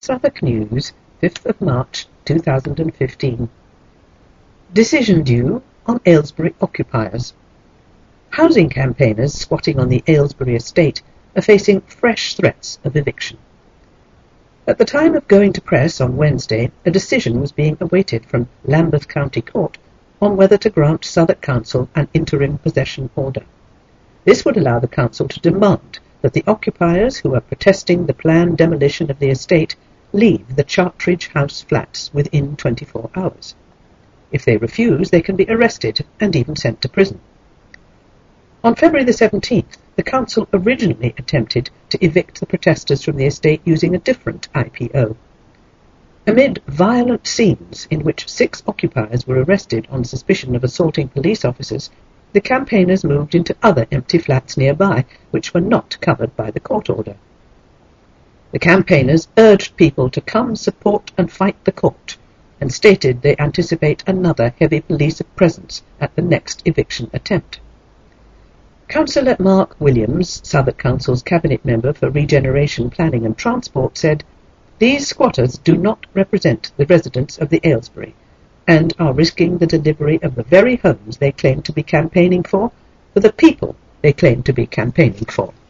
Southwark News, 5th of March 2015. Decision due on Aylesbury occupiers. Housing campaigners squatting on the Aylesbury estate are facing fresh threats of eviction. At the time of going to press on Wednesday, a decision was being awaited from Lambeth County Court on whether to grant Southwark Council an interim possession order. This would allow the council to demand that the occupiers who are protesting the planned demolition of the estate leave the Chartridge House flats within 24 hours. If they refuse, they can be arrested and even sent to prison. On February the 17th, the council originally attempted to evict the protesters from the estate using a different IPO. Amid violent scenes in which 6 occupiers were arrested on suspicion of assaulting police officers, the campaigners moved into other empty flats nearby, which were not covered by the court order. The campaigners urged people to come support and fight the court, and stated they anticipate another heavy police presence at the next eviction attempt. Councillor Mark Williams, Southwark Council's Cabinet Member for Regeneration, Planning and Transport, said, "These squatters do not represent the residents of the Aylesbury, and are risking the delivery of the very homes they claim to be campaigning for the people they claim to be campaigning for."